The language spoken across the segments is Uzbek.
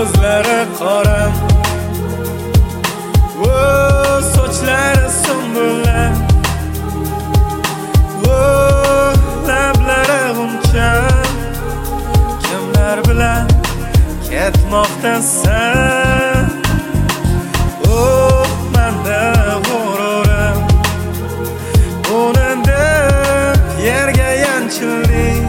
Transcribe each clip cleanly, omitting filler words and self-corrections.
ko'zlari qora, sochlari sumbullar, lablari g'uncha. Kimlar bilan ketmoqdasan? Menda g'ururim, uningda yerga yanchilik.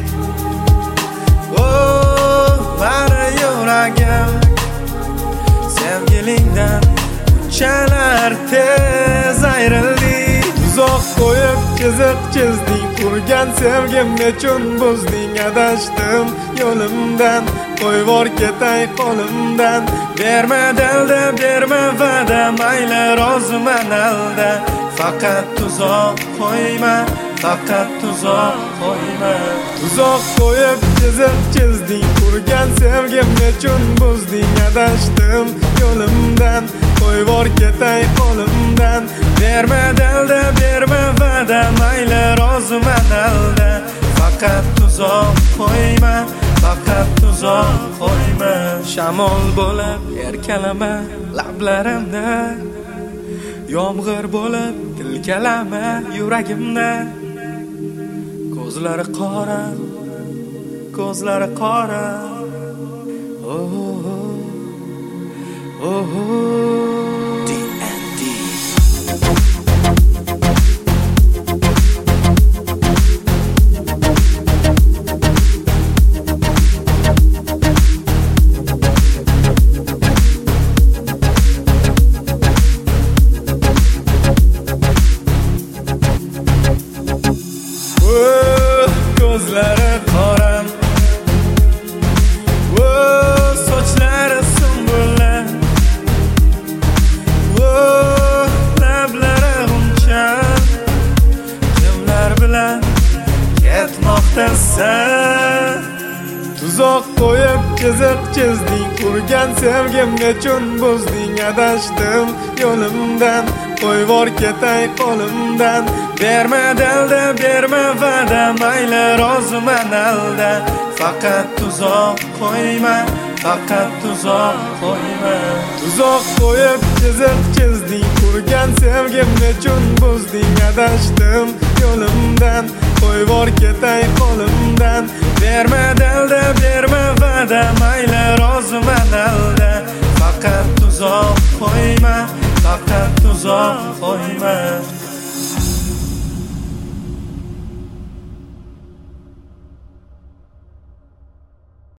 Mani yuragim sevgilingdan bunchalar tez ayrildi. Uzoq qo'yib chiziq chizding, qurgan sevgim nechun buzding. Adashdim yo'limdan, qo'yvor ketay qo'limdan. Berma dalda, berma va'da, mayli roziman alda. Faqat tuzoq qo'yma, faqat tuzoq qo'yma. Uzoq qo'yib chiziq chizding, qurgan sevgim nechun buzding. Adashdim yo'limdan, qo'yvor ketay qo'limdan. Berma dalda, berma va'da, mayli roziman alda. Faqat tuzoq qo'yma, faqat tuzoq qo'yma. Shamol bo'lib erkalama lablarimda, yomg'ir bo'lib tilkalama yuragimda. Ko'zlari qora, ko'zlari qora. D&D. Ko'zlari qora, sochlari sumbullar, lablari g'uncha. Kimlar bilan ketmoqdasan? Tuzoq qo'yib chiziq chizding, qurgan sevgim nechun buzding. Adashdim yo'limdan, qo'yvor ketay qo'limdan. Berma dalda, berma va'da, mayli roziman alda. Faqat tuzoq qo'yma, faqat tuzoq qo'yma. Tuzoq qo'yib chiziq chizding, qurgan sevgim nechun buzding. Adashdim yo'limdan, qo'yvor ketay qo'limdan. Berma dalda, berma va'da, mayli roziman alda. Faqat tuzoq qo'yma, faqat tuzoq qo'yma.